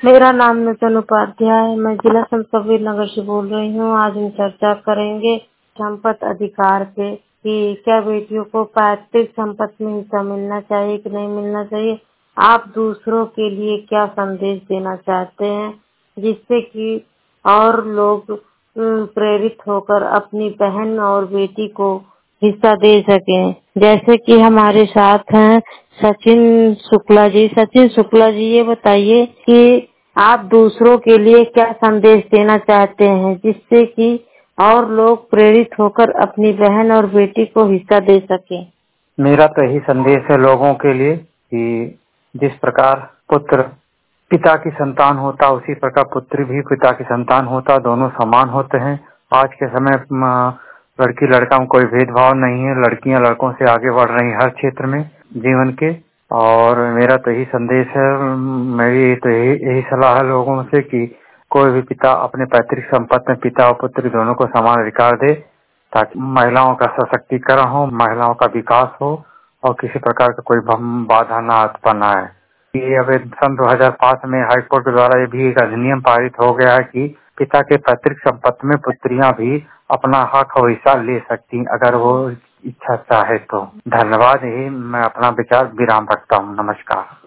मेरा नाम नूतन उपाध्याय है। मैं जिला संत कबीर नगर से बोल रही हूँ। आज हम चर्चा करेंगे संपत्ति अधिकार पे कि क्या बेटियों को पैतृक संपत्ति में हिस्सा मिलना चाहिए कि नहीं मिलना चाहिए। आप दूसरों के लिए क्या संदेश देना चाहते हैं जिससे कि और लोग प्रेरित होकर अपनी बहन और बेटी को हिस्सा दे सकें। जैसे कि हमारे साथ हैं सचिन शुक्ला जी। सचिन शुक्ला जी, ये बताइए कि आप दूसरों के लिए क्या संदेश देना चाहते हैं जिससे कि और लोग प्रेरित होकर अपनी बहन और बेटी को हिस्सा दे सकें। मेरा तो यही संदेश है लोगों के लिए कि जिस प्रकार पुत्र पिता की संतान होता उसी प्रकार पुत्री भी पिता की संतान होता, दोनों समान होते हैं। आज के समय लड़की लड़का में कोई भेदभाव नहीं है, लड़कियां लड़कों से आगे बढ़ रही हर क्षेत्र में जीवन के। और मेरा तो यही संदेश है, मेरी तो यही सलाह है लोगों से कि कोई भी पिता अपने पैतृक संपत्ति में पिता और पुत्री दोनों को समान अधिकार दे ताकि महिलाओं का सशक्तिकरण हो, महिलाओं का विकास हो और किसी प्रकार का कोई बाधा न उत्पन्न आए। ये अब सन 2005 में हाईकोर्ट के द्वारा ये भी एक अधिनियम पारित हो गया है कि पिता के पैतृक संपत्ति में पुत्रियां भी अपना हक और हिस्सा ले सकती अगर वो इच्छा चाहे तो। धन्यवाद। यही मैं अपना विचार विराम रखता हूँ। नमस्कार।